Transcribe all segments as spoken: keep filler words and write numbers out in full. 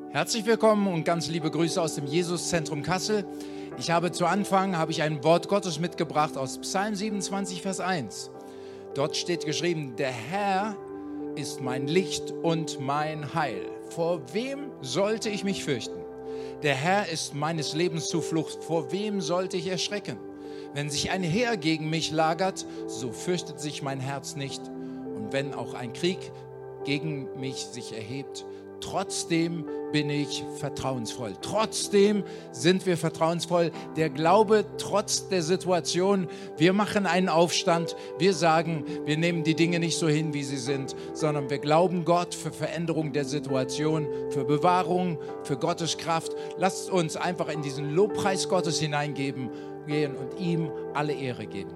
Herzlich willkommen und ganz liebe Grüße aus dem Jesuszentrum Kassel. Ich habe zu Anfang habe ich ein Wort Gottes mitgebracht aus Psalm siebenundzwanzig, Vers eins. Dort steht geschrieben: Der Herr ist mein Licht und mein Heil. Vor wem sollte ich mich fürchten? Der Herr ist meines Lebens Zuflucht. Vor wem sollte ich erschrecken? Wenn sich ein Heer gegen mich lagert, so fürchtet sich mein Herz nicht. Und wenn auch ein Krieg gegen mich sich erhebt, trotzdem bin ich vertrauensvoll. Trotzdem sind wir vertrauensvoll. Der Glaube trotz der Situation. Wir machen einen Aufstand. Wir sagen, wir nehmen die Dinge nicht so hin, wie sie sind, sondern wir glauben Gott für Veränderung der Situation, für Bewahrung, für Gottes Kraft. Lasst uns einfach in diesen Lobpreis Gottes hineingeben gehen und ihm alle Ehre geben.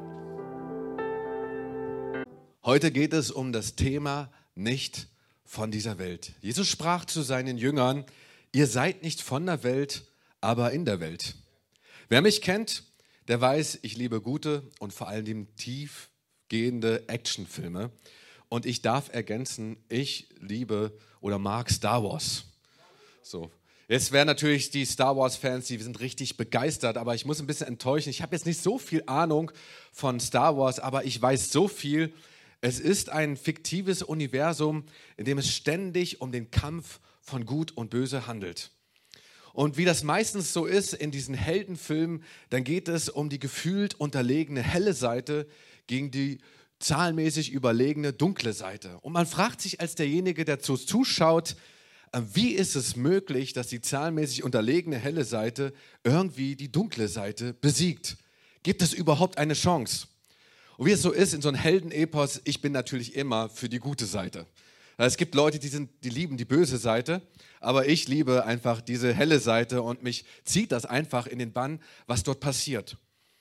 Heute geht es um das Thema nicht von dieser Welt. Jesus sprach zu seinen Jüngern: Ihr seid nicht von der Welt, aber in der Welt. Wer mich kennt, der weiß, ich liebe gute und vor allem tiefgehende Actionfilme. Und ich darf ergänzen, ich liebe oder mag Star Wars. So. Jetzt wären natürlich die Star Wars-Fans, die sind richtig begeistert, aber ich muss ein bisschen enttäuschen. Ich habe jetzt nicht so viel Ahnung von Star Wars, aber ich weiß so viel. Es ist ein fiktives Universum, in dem es ständig um den Kampf von Gut und Böse handelt. Und wie das meistens so ist in diesen Heldenfilmen, dann geht es um die gefühlt unterlegene helle Seite gegen die zahlenmäßig überlegene dunkle Seite. Und man fragt sich als derjenige, der zuschaut, wie ist es möglich, dass die zahlenmäßig unterlegene helle Seite irgendwie die dunkle Seite besiegt? Gibt es überhaupt eine Chance? Und wie es so ist in so einem Heldenepos, ich bin natürlich immer für die gute Seite. Es gibt Leute, die, sind, die lieben die böse Seite, aber ich liebe einfach diese helle Seite und mich zieht das einfach in den Bann, was dort passiert.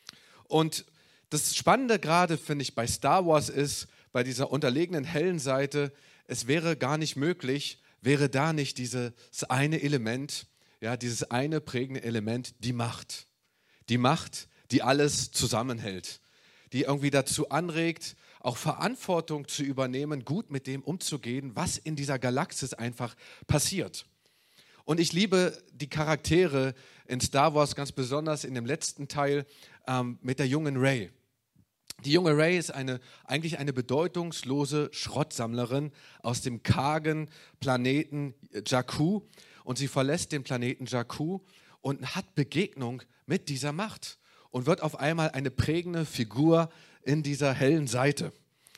Und das Spannende gerade, finde ich, bei Star Wars ist, bei dieser unterlegenen hellen Seite, es wäre gar nicht möglich, wäre da nicht dieses eine Element, ja, dieses eine prägende Element, die Macht. Die Macht, die alles zusammenhält, die irgendwie dazu anregt, auch Verantwortung zu übernehmen, gut mit dem umzugehen, was in dieser Galaxis einfach passiert. Und ich liebe die Charaktere in Star Wars, ganz besonders in dem letzten Teil ähm, mit der jungen Rey. Die junge Rey ist eine, eigentlich eine bedeutungslose Schrottsammlerin aus dem kargen Planeten Jakku. Und sie verlässt den Planeten Jakku und hat Begegnung mit dieser Macht und wird auf einmal eine prägende Figur in dieser hellen Seite.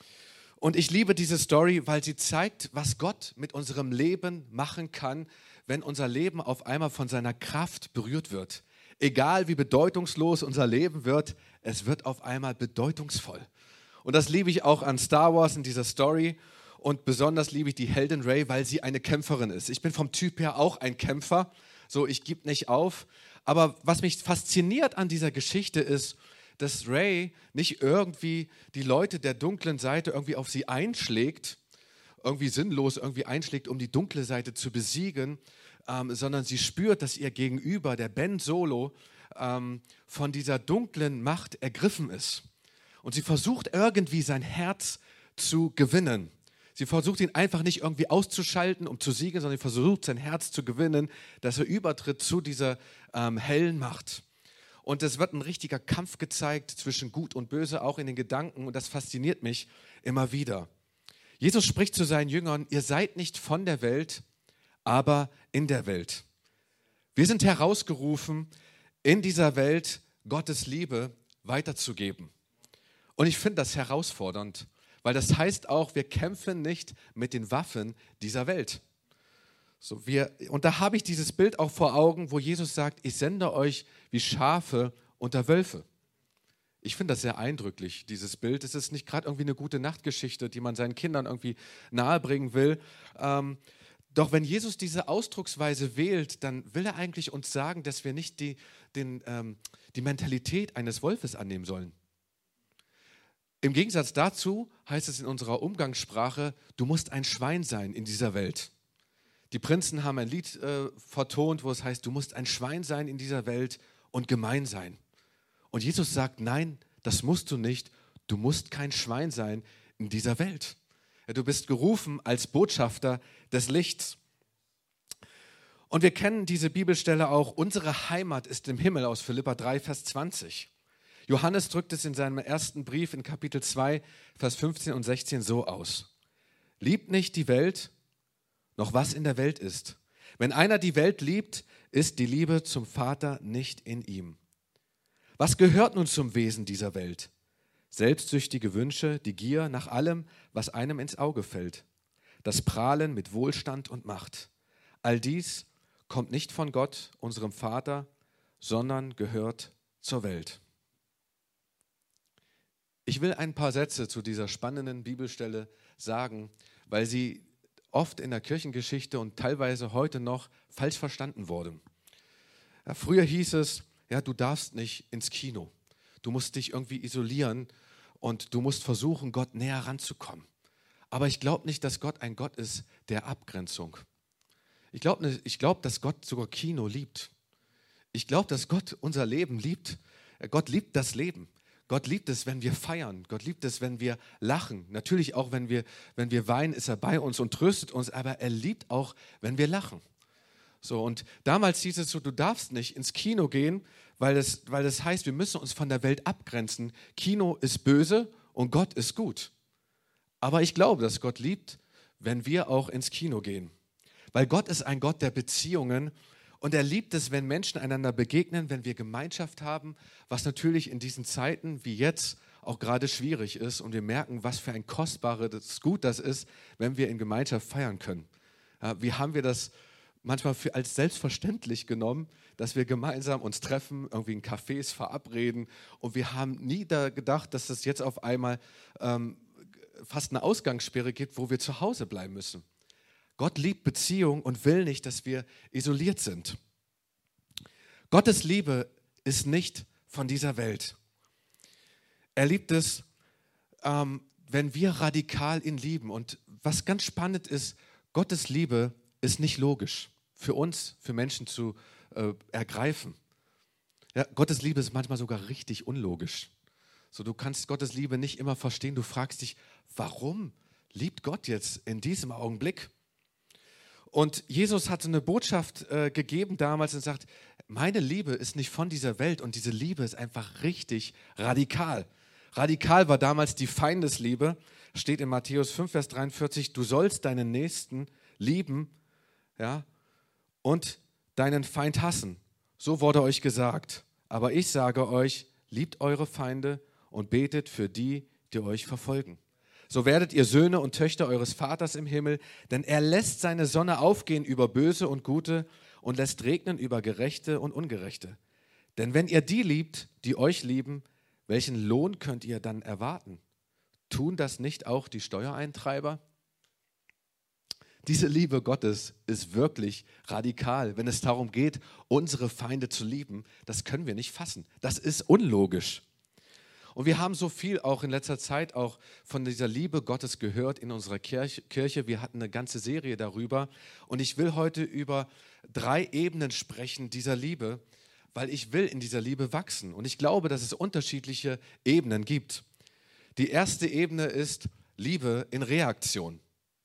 Und ich liebe diese Story, weil sie zeigt, was Gott mit unserem Leben machen kann, wenn unser Leben auf einmal von seiner Kraft berührt wird. Egal wie bedeutungslos unser Leben wird, es wird auf einmal bedeutungsvoll. Und das liebe ich auch an Star Wars in dieser Story. Und besonders liebe ich die Heldin Rey, weil sie eine Kämpferin ist. Ich bin vom Typ her auch ein Kämpfer. So, ich gebe nicht auf. Aber was mich fasziniert an dieser Geschichte ist, dass Rey nicht irgendwie die Leute der dunklen Seite irgendwie auf sie einschlägt, irgendwie sinnlos irgendwie einschlägt, um die dunkle Seite zu besiegen, ähm, sondern sie spürt, dass ihr Gegenüber, der Ben Solo, ähm, von dieser dunklen Macht ergriffen ist. Und sie versucht irgendwie sein Herz zu gewinnen. Sie versucht ihn einfach nicht irgendwie auszuschalten, um zu siegen, sondern sie versucht sein Herz zu gewinnen, dass er übertritt zu dieser ähm, hellen Macht. Und es wird ein richtiger Kampf gezeigt zwischen Gut und Böse, auch in den Gedanken. Und das fasziniert mich immer wieder. Jesus spricht zu seinen Jüngern: Ihr seid nicht von der Welt, aber in der Welt. Wir sind herausgerufen, in dieser Welt Gottes Liebe weiterzugeben. Und ich finde das herausfordernd, weil das heißt auch, wir kämpfen nicht mit den Waffen dieser Welt. So, wir, und da habe ich dieses Bild auch vor Augen, wo Jesus sagt: Ich sende euch wie Schafe unter Wölfe. Ich finde das sehr eindrücklich, dieses Bild. Es ist nicht gerade irgendwie eine gute Nachtgeschichte, die man seinen Kindern irgendwie nahebringen will. Ähm, doch wenn Jesus diese Ausdrucksweise wählt, dann will er eigentlich uns sagen, dass wir nicht die, den, ähm, die Mentalität eines Wolfes annehmen sollen. Im Gegensatz dazu heißt es in unserer Umgangssprache: Du musst ein Schwein sein in dieser Welt. Die Prinzen haben ein Lied äh, vertont, wo es heißt, du musst ein Schwein sein in dieser Welt und gemein sein. Und Jesus sagt, nein, das musst du nicht. Du musst kein Schwein sein in dieser Welt. Ja, du bist gerufen als Botschafter des Lichts. Und wir kennen diese Bibelstelle auch, unsere Heimat ist im Himmel aus Philipper drei, Vers zwanzig. Johannes drückt es in seinem ersten Brief in Kapitel zwei, Vers fünfzehn und sechzehn so aus. Liebt nicht die Welt, noch was in der Welt ist. Wenn einer die Welt liebt, ist die Liebe zum Vater nicht in ihm. Was gehört nun zum Wesen dieser Welt? Selbstsüchtige Wünsche, die Gier nach allem, was einem ins Auge fällt. Das Prahlen mit Wohlstand und Macht. All dies kommt nicht von Gott, unserem Vater, sondern gehört zur Welt. Ich will ein paar Sätze zu dieser spannenden Bibelstelle sagen, weil sie oft in der Kirchengeschichte und teilweise heute noch falsch verstanden wurde. Ja, früher hieß es, ja, du darfst nicht ins Kino. Du musst dich irgendwie isolieren und du musst versuchen, Gott näher ranzukommen. Aber ich glaube nicht, dass Gott ein Gott ist der Abgrenzung. Ich glaube, ich glaub, dass Gott sogar Kino liebt. Ich glaube, dass Gott unser Leben liebt. Gott liebt das Leben. Gott liebt es, wenn wir feiern. Gott liebt es, wenn wir lachen. Natürlich auch, wenn wir, wenn wir weinen, ist er bei uns und tröstet uns. Aber er liebt auch, wenn wir lachen. So, und damals hieß es so, du darfst nicht ins Kino gehen, weil das, weil das heißt, wir müssen uns von der Welt abgrenzen. Kino ist böse und Gott ist gut. Aber ich glaube, dass Gott liebt, wenn wir auch ins Kino gehen. Weil Gott ist ein Gott der Beziehungen. Und er liebt es, wenn Menschen einander begegnen, wenn wir Gemeinschaft haben, was natürlich in diesen Zeiten wie jetzt auch gerade schwierig ist. Und wir merken, was für ein kostbares Gut das ist, wenn wir in Gemeinschaft feiern können. Ja, wie haben wir das manchmal für als selbstverständlich genommen, dass wir gemeinsam uns treffen, irgendwie in Cafés verabreden. Und wir haben nie da gedacht, dass es jetzt auf einmal ähm, fast eine Ausgangssperre gibt, wo wir zu Hause bleiben müssen. Gott liebt Beziehung und will nicht, dass wir isoliert sind. Gottes Liebe ist nicht von dieser Welt. Er liebt es, ähm, wenn wir radikal ihn lieben. Und was ganz spannend ist, Gottes Liebe ist nicht logisch für uns, für Menschen zu äh, ergreifen. Ja, Gottes Liebe ist manchmal sogar richtig unlogisch. So, du kannst Gottes Liebe nicht immer verstehen. Du fragst dich, warum liebt Gott jetzt in diesem Augenblick? Und Jesus hatte eine Botschaft äh, gegeben damals und sagt, meine Liebe ist nicht von dieser Welt und diese Liebe ist einfach richtig radikal. Radikal war damals die Feindesliebe, steht in Matthäus fünf, Vers dreiundvierzig, du sollst deinen Nächsten lieben, ja, und deinen Feind hassen. So wurde euch gesagt. Aber ich sage euch, liebt eure Feinde und betet für die, die euch verfolgen. So werdet ihr Söhne und Töchter eures Vaters im Himmel, denn er lässt seine Sonne aufgehen über Böse und Gute und lässt regnen über Gerechte und Ungerechte. Denn wenn ihr die liebt, die euch lieben, welchen Lohn könnt ihr dann erwarten? Tun das nicht auch die Steuereintreiber? Diese Liebe Gottes ist wirklich radikal, wenn es darum geht, unsere Feinde zu lieben. Das können wir nicht fassen. Das ist unlogisch. Und wir haben so viel auch in letzter Zeit auch von dieser Liebe Gottes gehört in unserer Kirche. Wir hatten eine ganze Serie darüber. Und ich will heute über drei Ebenen sprechen dieser Liebe, weil ich will in dieser Liebe wachsen. Und ich glaube, dass es unterschiedliche Ebenen gibt. Die erste Ebene ist Liebe in Reaktion.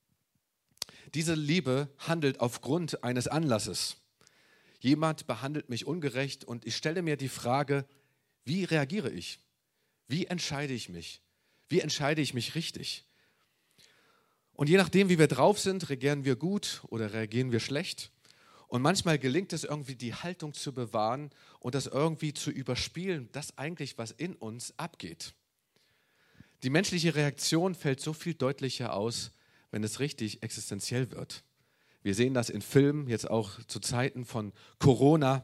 Diese Liebe handelt aufgrund eines Anlasses. Jemand behandelt mich ungerecht und ich stelle mir die Frage, wie reagiere ich? Wie entscheide ich mich? Wie entscheide ich mich richtig? Und je nachdem, wie wir drauf sind, reagieren wir gut oder reagieren wir schlecht. Und manchmal gelingt es irgendwie, die Haltung zu bewahren und das irgendwie zu überspielen, das eigentlich, was in uns abgeht. Die menschliche Reaktion fällt so viel deutlicher aus, wenn es richtig existenziell wird. Wir sehen das in Filmen, jetzt auch zu Zeiten von Corona.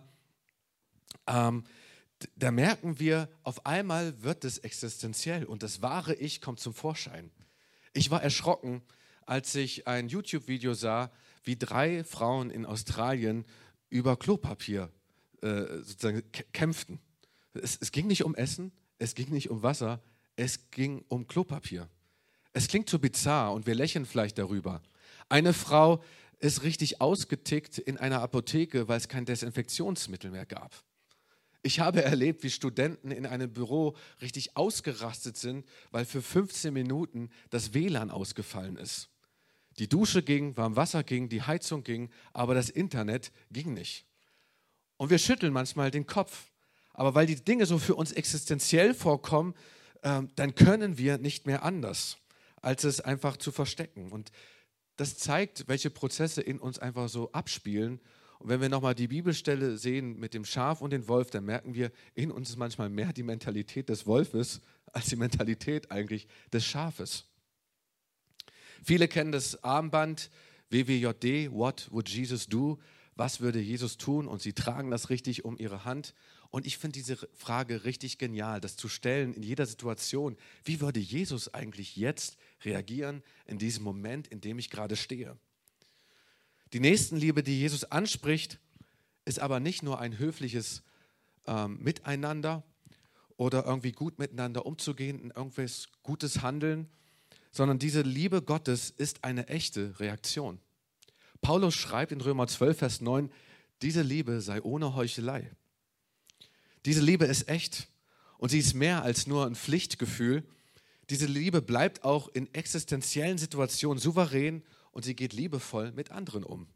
Ähm, Da merken wir, auf einmal wird es existenziell und das wahre Ich kommt zum Vorschein. Ich war erschrocken, als ich ein YouTube-Video sah, wie drei Frauen in Australien über Klopapier äh, sozusagen kämpften. Es, es ging nicht um Essen, es ging nicht um Wasser, es ging um Klopapier. Es klingt so bizarr und wir lächeln vielleicht darüber. Eine Frau ist richtig ausgetickt in einer Apotheke, weil es kein Desinfektionsmittel mehr gab. Ich habe erlebt, wie Studenten in einem Büro richtig ausgerastet sind, weil für fünfzehn Minuten das W L A N ausgefallen ist. Die Dusche ging, warm Wasser ging, die Heizung ging, aber das Internet ging nicht. Und wir schütteln manchmal den Kopf. Aber weil die Dinge so für uns existenziell vorkommen, ähm, dann können wir nicht mehr anders, als es einfach zu verstecken. Und das zeigt, welche Prozesse in uns einfach so abspielen. Und wenn wir nochmal die Bibelstelle sehen mit dem Schaf und dem Wolf, dann merken wir, in uns ist manchmal mehr die Mentalität des Wolfes als die Mentalität eigentlich des Schafes. Viele kennen das Armband W W J D, What would Jesus do? Was würde Jesus tun? Und sie tragen das richtig um ihre Hand. Und ich finde diese Frage richtig genial, das zu stellen in jeder Situation. Wie würde Jesus eigentlich jetzt reagieren in diesem Moment, in dem ich gerade stehe? Die Nächstenliebe, die Jesus anspricht, ist aber nicht nur ein höfliches ähm, Miteinander oder irgendwie gut miteinander umzugehen, in irgendwas Gutes handeln, sondern diese Liebe Gottes ist eine echte Reaktion. Paulus schreibt in Römer zwölf, Vers neun, diese Liebe sei ohne Heuchelei. Diese Liebe ist echt und sie ist mehr als nur ein Pflichtgefühl. Diese Liebe bleibt auch in existenziellen Situationen souverän und sie geht liebevoll mit anderen um.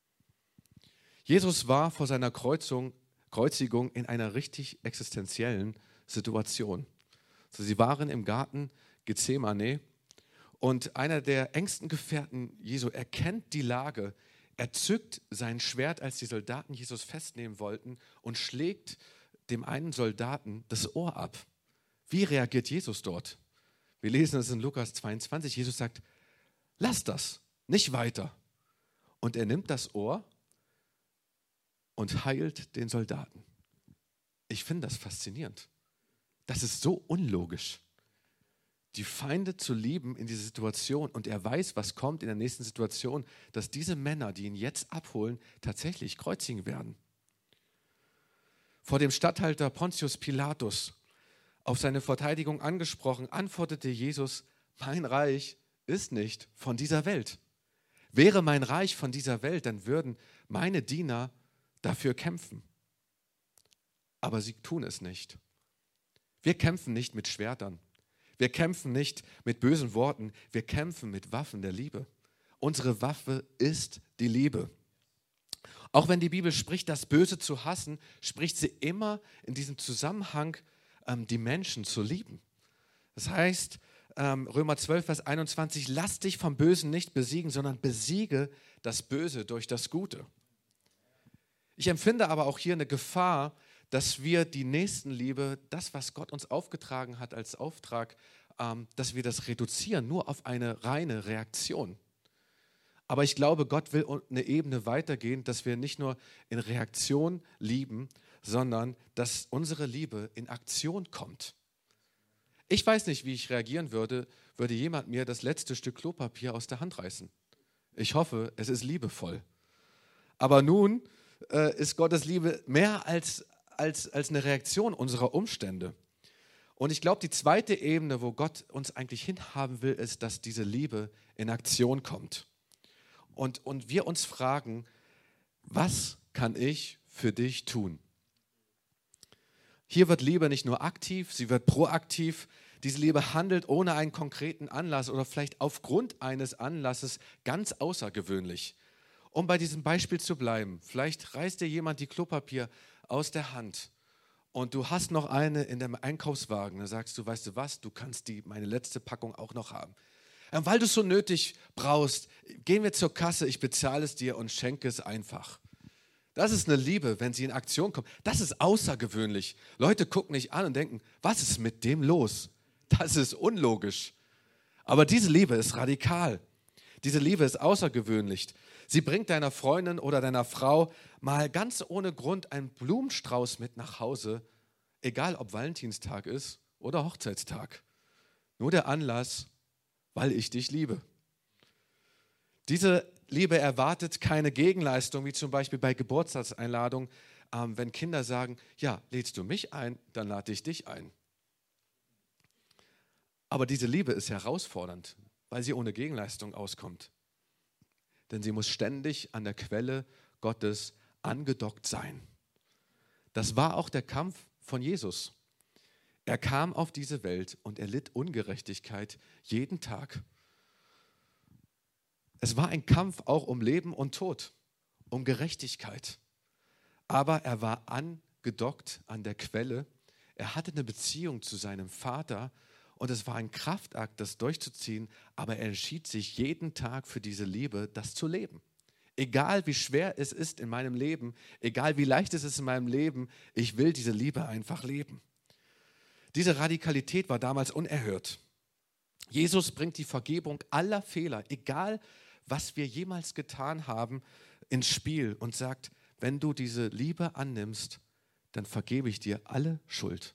Jesus war vor seiner Kreuzung, Kreuzigung in einer richtig existenziellen Situation. Also sie waren im Garten Gethsemane und einer der engsten Gefährten Jesu erkennt die Lage. Er zückt sein Schwert, als die Soldaten Jesus festnehmen wollten, und schlägt dem einen Soldaten das Ohr ab. Wie reagiert Jesus dort? Wir lesen es in Lukas zweiundzwanzig. Jesus sagt, lass das, nicht weiter. Und er nimmt das Ohr und heilt den Soldaten. Ich finde das faszinierend. Das ist so unlogisch. Die Feinde zu lieben in dieser Situation, und er weiß, was kommt in der nächsten Situation, dass diese Männer, die ihn jetzt abholen, tatsächlich kreuzigen werden. Vor dem Statthalter Pontius Pilatus, auf seine Verteidigung angesprochen, antwortete Jesus, mein Reich ist nicht von dieser Welt. Wäre mein Reich von dieser Welt, dann würden meine Diener dafür kämpfen. Aber sie tun es nicht. Wir kämpfen nicht mit Schwertern. Wir kämpfen nicht mit bösen Worten, wir kämpfen mit Waffen der Liebe. Unsere Waffe ist die Liebe. Auch wenn die Bibel spricht, das Böse zu hassen, spricht sie immer in diesem Zusammenhang, ähm, die Menschen zu lieben. Das heißt, ähm, Römer zwölf, Vers einundzwanzig, lass dich vom Bösen nicht besiegen, sondern besiege das Böse durch das Gute. Ich empfinde aber auch hier eine Gefahr, dass wir die Nächstenliebe, das, was Gott uns aufgetragen hat als Auftrag, ähm, dass wir das reduzieren nur auf eine reine Reaktion. Aber ich glaube, Gott will eine Ebene weitergehen, dass wir nicht nur in Reaktion lieben, sondern dass unsere Liebe in Aktion kommt. Ich weiß nicht, wie ich reagieren würde, würde jemand mir das letzte Stück Klopapier aus der Hand reißen. Ich hoffe, es ist liebevoll. Aber nun äh, ist Gottes Liebe mehr als Als, als eine Reaktion unserer Umstände. Und ich glaube, die zweite Ebene, wo Gott uns eigentlich hinhaben will, ist, dass diese Liebe in Aktion kommt. Und, und wir uns fragen, was kann ich für dich tun? Hier wird Liebe nicht nur aktiv, sie wird proaktiv. Diese Liebe handelt ohne einen konkreten Anlass oder vielleicht aufgrund eines Anlasses ganz außergewöhnlich. Um bei diesem Beispiel zu bleiben, vielleicht reißt dir jemand die Klopapier aus der Hand und du hast noch eine in dem Einkaufswagen, dann sagst du, weißt du was, du kannst die, meine letzte Packung auch noch haben. Und weil du es so nötig brauchst, gehen wir zur Kasse, ich bezahle es dir und schenke es einfach. Das ist eine Liebe, wenn sie in Aktion kommt. Das ist außergewöhnlich. Leute gucken nicht an und denken, was ist mit dem los? Das ist unlogisch. Aber diese Liebe ist radikal. Diese Liebe ist außergewöhnlich. Sie bringt deiner Freundin oder deiner Frau mal ganz ohne Grund einen Blumenstrauß mit nach Hause, egal ob Valentinstag ist oder Hochzeitstag. Nur der Anlass, weil ich dich liebe. Diese Liebe erwartet keine Gegenleistung, wie zum Beispiel bei Geburtstagseinladungen, ähm, wenn Kinder sagen, ja, lädst du mich ein, dann lade ich dich ein. Aber diese Liebe ist herausfordernd, weil sie ohne Gegenleistung auskommt. Denn sie muss ständig an der Quelle Gottes angedockt sein. Das war auch der Kampf von Jesus. Er kam auf diese Welt und er litt Ungerechtigkeit jeden Tag. Es war ein Kampf auch um Leben und Tod, um Gerechtigkeit. Aber er war angedockt an der Quelle. Er hatte eine Beziehung zu seinem Vater und es war ein Kraftakt, das durchzuziehen. Aber er entschied sich jeden Tag für diese Liebe, das zu leben. Egal wie schwer es ist in meinem Leben, egal wie leicht es ist in meinem Leben, ich will diese Liebe einfach leben. Diese Radikalität war damals unerhört. Jesus bringt die Vergebung aller Fehler, egal was wir jemals getan haben, ins Spiel und sagt, wenn du diese Liebe annimmst, dann vergebe ich dir alle Schuld.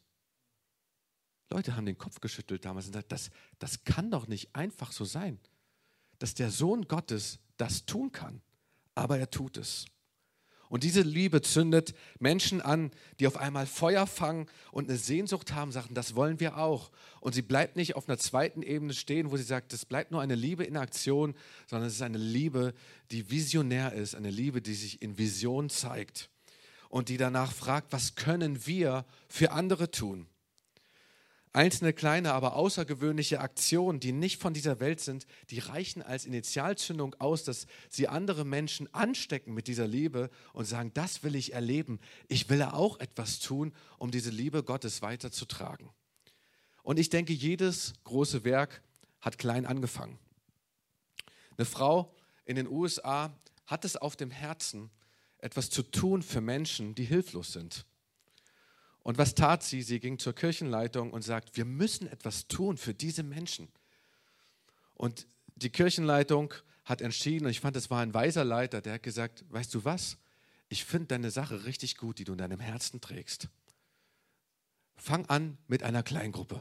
Leute haben den Kopf geschüttelt damals und gesagt, das, das kann doch nicht einfach so sein, dass der Sohn Gottes das tun kann, aber er tut es. Und diese Liebe zündet Menschen an, die auf einmal Feuer fangen und eine Sehnsucht haben, sagen, das wollen wir auch. Und sie bleibt nicht auf einer zweiten Ebene stehen, wo sie sagt, das bleibt nur eine Liebe in Aktion, sondern es ist eine Liebe, die visionär ist, eine Liebe, die sich in Vision zeigt und die danach fragt, was können wir für andere tun? Einzelne kleine, aber außergewöhnliche Aktionen, die nicht von dieser Welt sind, die reichen als Initialzündung aus, dass sie andere Menschen anstecken mit dieser Liebe und sagen, das will ich erleben. Ich will auch etwas tun, um diese Liebe Gottes weiterzutragen. Und ich denke, jedes große Werk hat klein angefangen. Eine Frau in den U S A hat es auf dem Herzen, etwas zu tun für Menschen, die hilflos sind. Und was tat sie? Sie ging zur Kirchenleitung und sagt, wir müssen etwas tun für diese Menschen. Und die Kirchenleitung hat entschieden, und ich fand, es war ein weiser Leiter, der hat gesagt, weißt du was? Ich finde deine Sache richtig gut, die du in deinem Herzen trägst. Fang an mit einer Kleingruppe.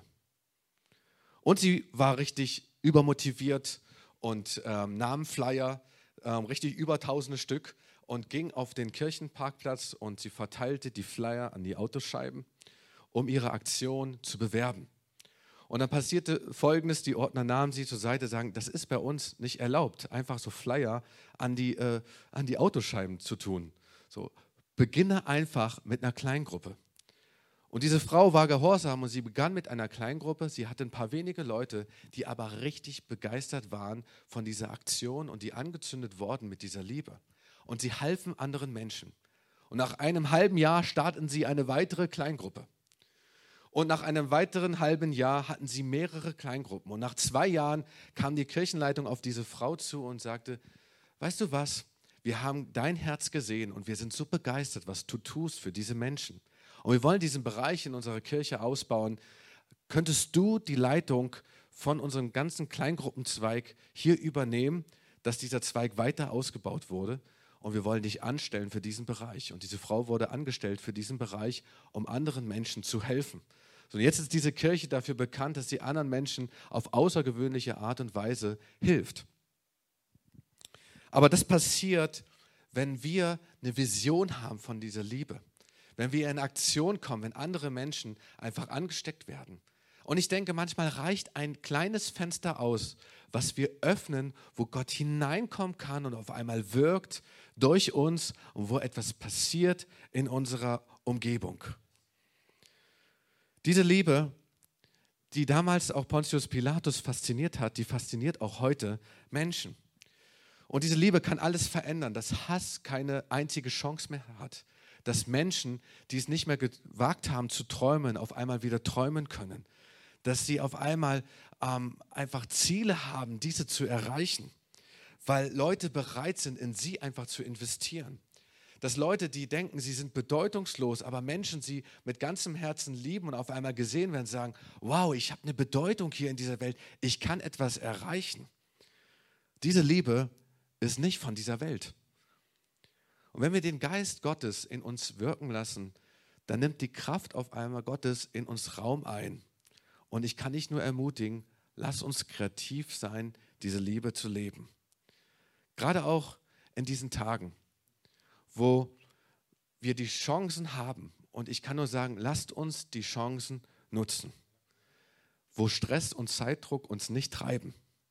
Und sie war richtig übermotiviert und ähm, nahm Flyer, ähm, richtig über tausende Stück, und ging auf den Kirchenparkplatz und sie verteilte die Flyer an die Autoscheiben, um ihre Aktion zu bewerben. Und dann passierte Folgendes, die Ordner nahmen sie zur Seite, sagen, das ist bei uns nicht erlaubt, einfach so Flyer an die, äh, an die Autoscheiben zu tun. So, beginne einfach mit einer Kleingruppe. Und diese Frau war gehorsam und sie begann mit einer Kleingruppe. Sie hatte ein paar wenige Leute, die aber richtig begeistert waren von dieser Aktion und die angezündet wurden mit dieser Liebe. Und sie halfen anderen Menschen. Und nach einem halben Jahr starteten sie eine weitere Kleingruppe. Und nach einem weiteren halben Jahr hatten sie mehrere Kleingruppen. Und nach zwei Jahren kam die Kirchenleitung auf diese Frau zu und sagte, weißt du was, wir haben dein Herz gesehen und wir sind so begeistert, was du tust für diese Menschen. Und wir wollen diesen Bereich in unserer Kirche ausbauen. Könntest du die Leitung von unserem ganzen Kleingruppenzweig hier übernehmen, dass dieser Zweig weiter ausgebaut wurde? Und wir wollen dich anstellen für diesen Bereich. Und diese Frau wurde angestellt für diesen Bereich, um anderen Menschen zu helfen. So, und jetzt ist diese Kirche dafür bekannt, dass sie anderen Menschen auf außergewöhnliche Art und Weise hilft. Aber das passiert, wenn wir eine Vision haben von dieser Liebe. Wenn wir in Aktion kommen, wenn andere Menschen einfach angesteckt werden. Und ich denke, manchmal reicht ein kleines Fenster aus, was wir öffnen, wo Gott hineinkommen kann und auf einmal wirkt durch uns und wo etwas passiert in unserer Umgebung. Diese Liebe, die damals auch Pontius Pilatus fasziniert hat, die fasziniert auch heute Menschen. Und diese Liebe kann alles verändern, dass Hass keine einzige Chance mehr hat. Dass Menschen, die es nicht mehr gewagt haben zu träumen, auf einmal wieder träumen können. Dass sie auf einmal ähm, einfach Ziele haben, diese zu erreichen, weil Leute bereit sind, in sie einfach zu investieren. Dass Leute, die denken, sie sind bedeutungslos, aber Menschen sie mit ganzem Herzen lieben und auf einmal gesehen werden, sagen, wow, ich habe eine Bedeutung hier in dieser Welt, ich kann etwas erreichen. Diese Liebe ist nicht von dieser Welt. Und wenn wir den Geist Gottes in uns wirken lassen, dann nimmt die Kraft auf einmal Gottes in uns Raum ein. Und ich kann dich nur ermutigen, lass uns kreativ sein, diese Liebe zu leben. Gerade auch in diesen Tagen, wo wir die Chancen haben. Und ich kann nur sagen, lasst uns die Chancen nutzen. Wo Stress und Zeitdruck uns nicht treiben.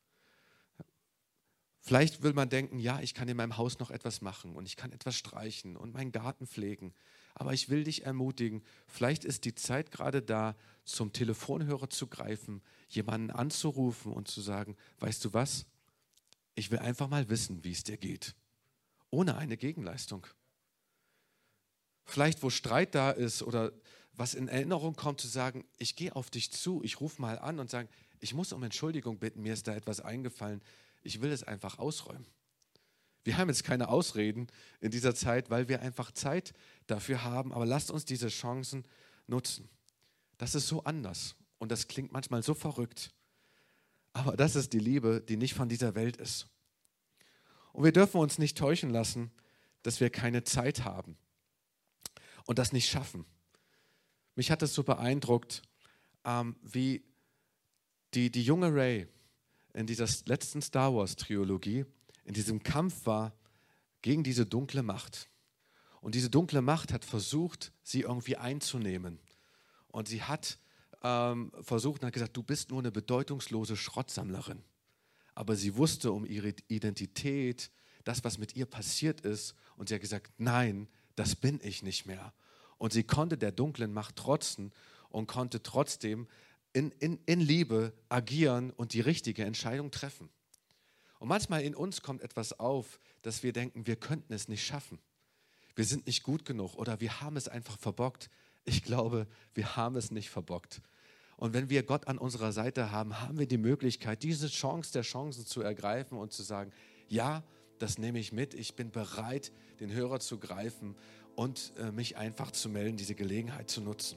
Vielleicht will man denken, ja, ich kann in meinem Haus noch etwas machen und ich kann etwas streichen und meinen Garten pflegen. Aber ich will dich ermutigen, vielleicht ist die Zeit gerade da, zum Telefonhörer zu greifen, jemanden anzurufen und zu sagen, weißt du was, ich will einfach mal wissen, wie es dir geht. Ohne eine Gegenleistung. Vielleicht, wo Streit da ist oder was in Erinnerung kommt, zu sagen, ich gehe auf dich zu, ich rufe mal an und sage, ich muss um Entschuldigung bitten, mir ist da etwas eingefallen, ich will es einfach ausräumen. Wir haben jetzt keine Ausreden in dieser Zeit, weil wir einfach Zeit dafür haben, aber lasst uns diese Chancen nutzen. Das ist so anders und das klingt manchmal so verrückt, aber das ist die Liebe, die nicht von dieser Welt ist. Und wir dürfen uns nicht täuschen lassen, dass wir keine Zeit haben und das nicht schaffen. Mich hat es so beeindruckt, ähm, wie die, die junge Rey in dieser letzten Star Wars-Trilogie in diesem Kampf war gegen diese dunkle Macht. Und diese dunkle Macht hat versucht, sie irgendwie einzunehmen. Und sie hat ähm, versucht und hat gesagt, du bist nur eine bedeutungslose Schrottsammlerin. Aber sie wusste um ihre Identität, das, was mit ihr passiert ist. Und sie hat gesagt, nein, das bin ich nicht mehr. Und sie konnte der dunklen Macht trotzen und konnte trotzdem in, in, in Liebe agieren und die richtige Entscheidung treffen. Und manchmal in uns kommt etwas auf, dass wir denken, wir könnten es nicht schaffen. Wir sind nicht gut genug oder wir haben es einfach verbockt. Ich glaube, wir haben es nicht verbockt. Und wenn wir Gott an unserer Seite haben, haben wir die Möglichkeit, diese Chance der Chancen zu ergreifen und zu sagen, ja, das nehme ich mit. Ich bin bereit, den Hörer zu greifen und äh, mich einfach zu melden, diese Gelegenheit zu nutzen.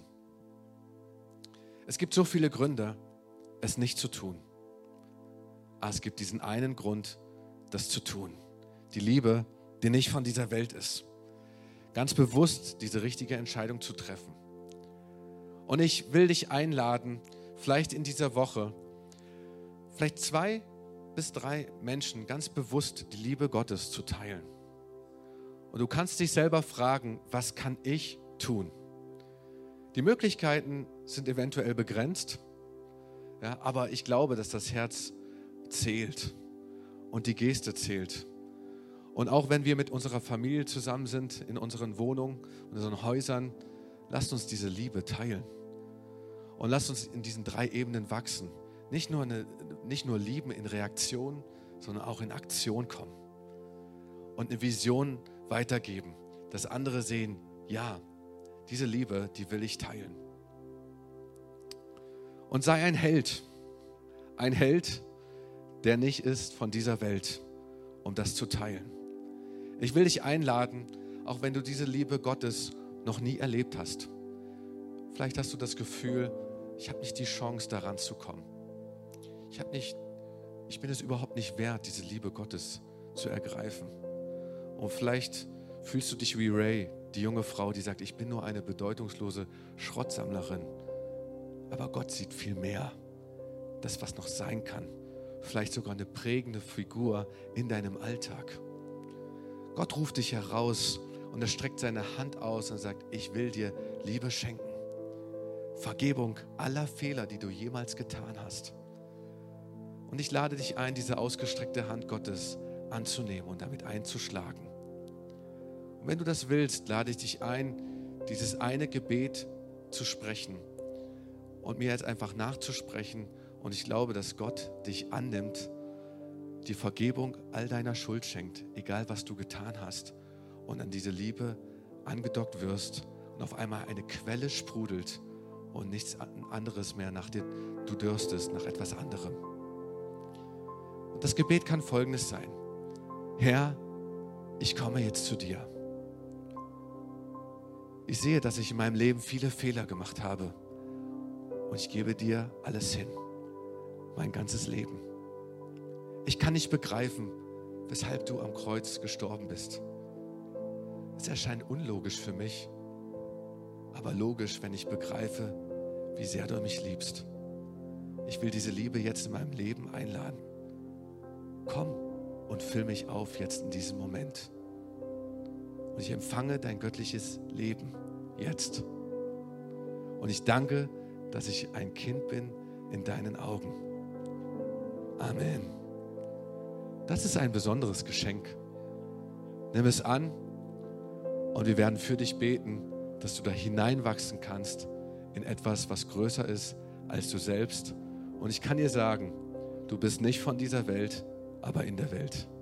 Es gibt so viele Gründe, es nicht zu tun. Aber es gibt diesen einen Grund, das zu tun. Die Liebe, die nicht von dieser Welt ist. Ganz bewusst diese richtige Entscheidung zu treffen. Und ich will dich einladen, vielleicht in dieser Woche, vielleicht zwei bis drei Menschen ganz bewusst die Liebe Gottes zu teilen. Und du kannst dich selber fragen, was kann ich tun? Die Möglichkeiten sind eventuell begrenzt, ja, aber ich glaube, dass das Herz zählt und die Geste zählt. Und auch wenn wir mit unserer Familie zusammen sind, in unseren Wohnungen, in unseren Häusern, lasst uns diese Liebe teilen. Und lasst uns in diesen drei Ebenen wachsen. Nicht nur, eine, nicht nur lieben in Reaktion, sondern auch in Aktion kommen. Und eine Vision weitergeben, dass andere sehen, ja, diese Liebe, die will ich teilen. Und sei ein Held. Ein Held, der nicht ist von dieser Welt, um das zu teilen. Ich will dich einladen, auch wenn du diese Liebe Gottes noch nie erlebt hast. Vielleicht hast du das Gefühl, ich habe nicht die Chance, daran zu kommen. Ich habe nicht, ich bin es überhaupt nicht wert, diese Liebe Gottes zu ergreifen. Und vielleicht fühlst du dich wie Rey, die junge Frau, die sagt, ich bin nur eine bedeutungslose Schrottsammlerin. Aber Gott sieht viel mehr. Das, was noch sein kann. Vielleicht sogar eine prägende Figur in deinem Alltag. Gott ruft dich heraus und er streckt seine Hand aus und sagt, ich will dir Liebe schenken. Vergebung aller Fehler, die du jemals getan hast. Und ich lade dich ein, diese ausgestreckte Hand Gottes anzunehmen und damit einzuschlagen. Und wenn du das willst, lade ich dich ein, dieses eine Gebet zu sprechen und mir jetzt einfach nachzusprechen. Und ich glaube, dass Gott dich annimmt, die Vergebung all deiner Schuld schenkt, egal was du getan hast, und an diese Liebe angedockt wirst und auf einmal eine Quelle sprudelt und nichts anderes mehr nach dir, du dürstest nach etwas anderem. Und das Gebet kann folgendes sein: Herr, ich komme jetzt zu dir. Ich sehe, dass ich in meinem Leben viele Fehler gemacht habe und ich gebe dir alles hin, mein ganzes Leben. Ich kann nicht begreifen, weshalb du am Kreuz gestorben bist. Es erscheint unlogisch für mich, aber logisch, wenn ich begreife, wie sehr du mich liebst. Ich will diese Liebe jetzt in meinem Leben einladen. Komm und füll mich auf jetzt in diesem Moment. Und ich empfange dein göttliches Leben jetzt. Und ich danke, dass ich ein Kind bin in deinen Augen. Amen. Das ist ein besonderes Geschenk. Nimm es an und wir werden für dich beten, dass du da hineinwachsen kannst in etwas, was größer ist als du selbst. Und ich kann dir sagen, du bist nicht von dieser Welt, aber in der Welt.